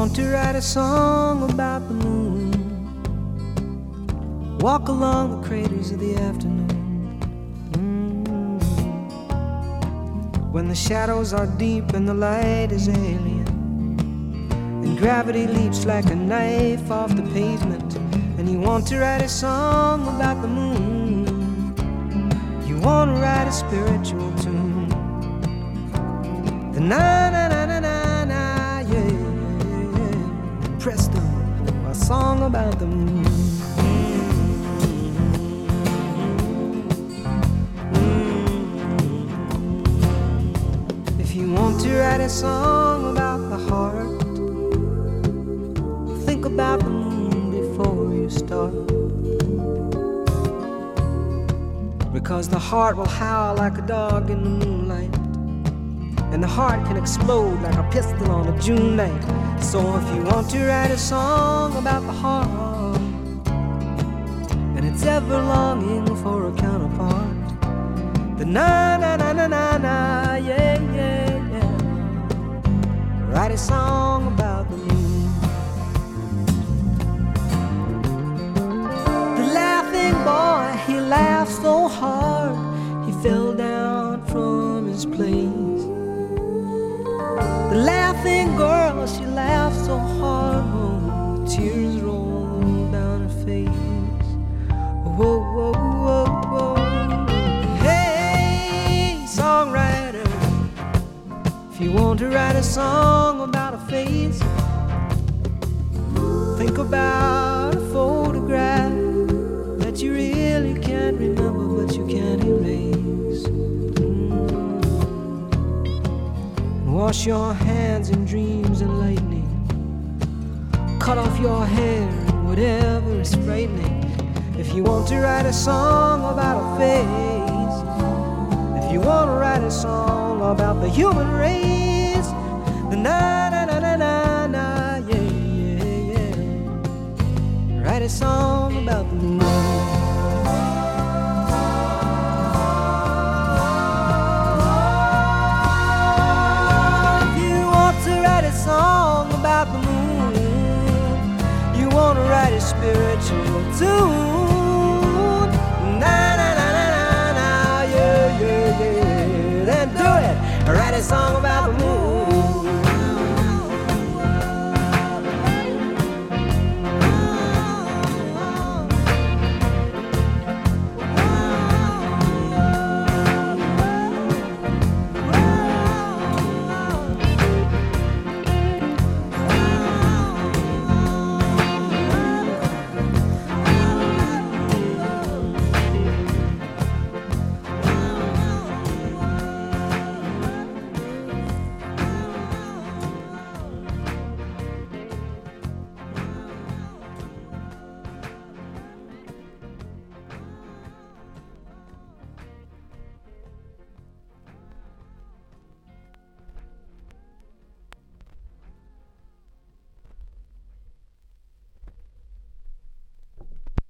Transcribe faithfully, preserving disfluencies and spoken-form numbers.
want to write a song about the moon, walk along the craters of the afternoon. Mm. When the shadows are deep and the light is alien, and gravity leaps like a knife off the pavement, and you want to write a song about the moon, you want to write a spiritual tune. The na na na na na na, yeah, yeah, yeah. Presto, a song about the moon. If you want to write a song about the heart, think about the moon before you start. Because the heart will howl like a dog in the moonlight, and the heart can explode like a pistol on a June night. So if you want to write a song about the heart, and it's ever longing for a counterpart, the na na na na na na, yeah, yeah, yeah. Write a song about the moon. The laughing boy, he laughed so hard, he fell down from his place. The laughing girl, she laughed so hard, oh, tears rolled down her face. Whoa, whoa, whoa, whoa. Hey, songwriter, if you want to write a song about a face, think about a photograph that you really can't remember but you can't erase. Wash your hands in dreams and lightning. Cut off your hair and whatever is frightening. If you want to write a song about a face, if you want to write a song about the human race, the na na na na na na, yeah, yeah, yeah. Write a song about the moon. Song about the moon, you want to write a spiritual tune. Na na na na na na, yeah, yeah, yeah. Then do it. Write a song about the moon.